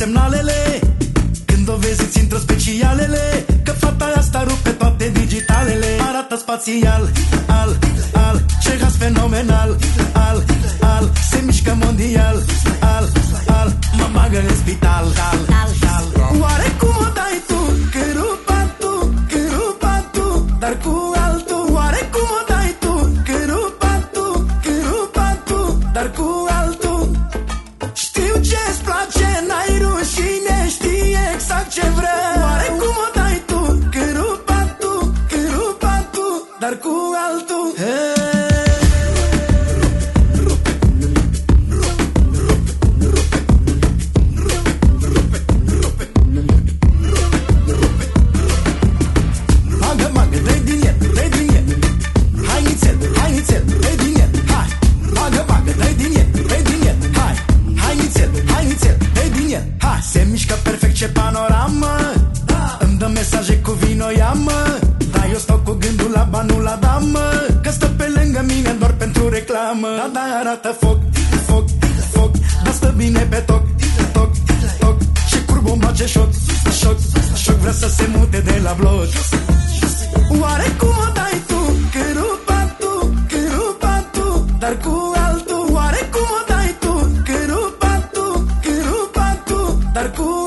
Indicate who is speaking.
Speaker 1: semnalele. Când o vezi îți intră specialele, că fata asta rupe toate digitalele. Arată spațial, ce gaz fenomenal. Se mișcă mondial. Mă bagă în spital. Oare cum o dai tu? Când rupa tu, dar cu altul. Oare cum o dai tu? Când rupa tu, dar cu altul. Știu ce-ți place, n-ai rușine, știi exact ce vreau. Oare cum o dai tu? Când rupa tu, dar cu altul. Se mișcă perfect, ce panoramă. Îmi dă mesaje cu vino, ia-mă. Dar eu stau cu gândul la banul la damă, că stă pe lângă mine doar pentru reclamă. Da, arată foc. Dar stă bine pe toc. Și curbul îmi face șoc. Vrea să se mute de la bloc. Oare cum o dai tu? Când rupa tu, dar cu altul. Oare cum o dai tu? Când rupa tu, dar cu